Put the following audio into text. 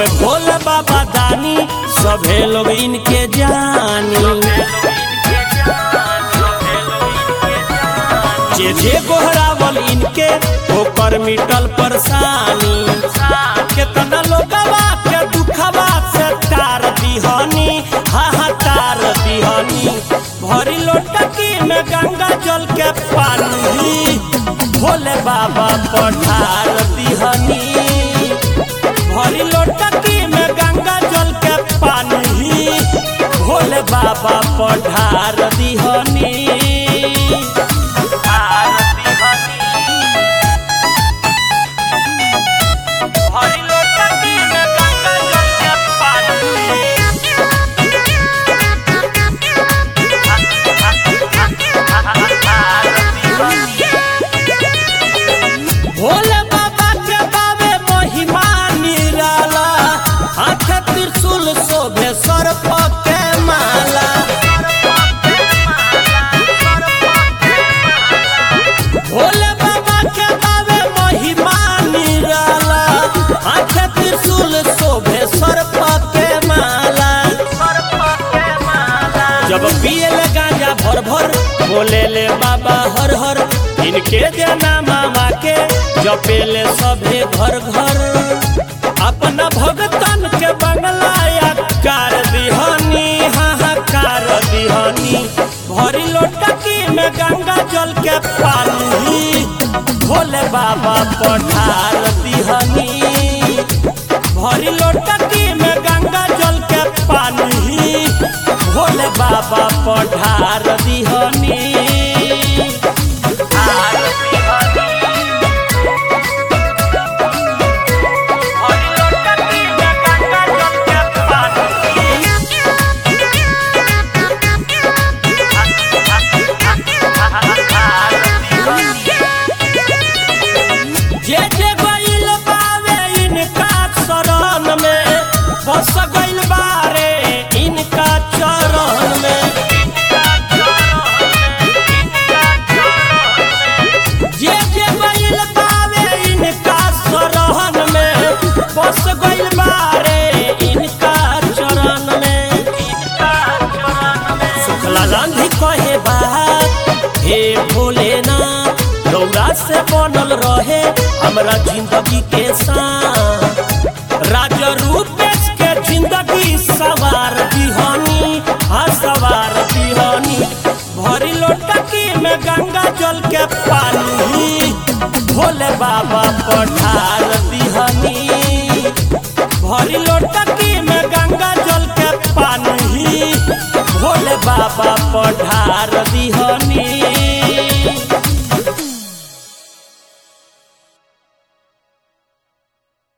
हमें भोले बाबा दानी सभे लोग इनके जानी। जे गोहरावल इनके ओकर मिटल परेशानी। केतना लोगवा के दुखवा से तार दिहनी, हाहाकार दिहनी। भरी लोटकी में गंगा जल के पानी भोले बाबा पठार दिहनी। भरी लोटकी में गंगा जल के पानी भोले बाबा पठार दिहनी। भोले बाबा के बाबे महिमा निराला, हाथ त्रिशूल शोभे सर्प के माला। भोले बाबा के बाबे महिमा निराला, हाथ त्रिशूल शोभे सर्प के माला। जब पियले गांजा भर भर बोले ले बाबा हर हर। इनके जना मामा के जपेले सभे घर घर। अपना भगतन के बंगला कार दिहनी, हाहाकार दिहनी। भरी लोटकी में गंगा जल के पानी भोले बाबा पठार दिहनी। भरी लोटकी में गंगा जल के पानी भोले बाबा पठार दिहनी। बस गइल बारे इनका चरण में। जे गइल बारे इनका शरण में, बस गइल बारे इनका चरण में। सुखला गांधी कहे बात हे भोलेनाथ, रौरा से बनल रहे हमरा जिंदगी के साथ। राजा रूपेश के जिंदगी सवार दिहनी, हाँ सवार दिहनी। भरी लोटकी में गंगा जल के पानी भोले बाबा पठार दिहनी। भरी लोटकी में गंगा जल के पानी भोले बाबा पठार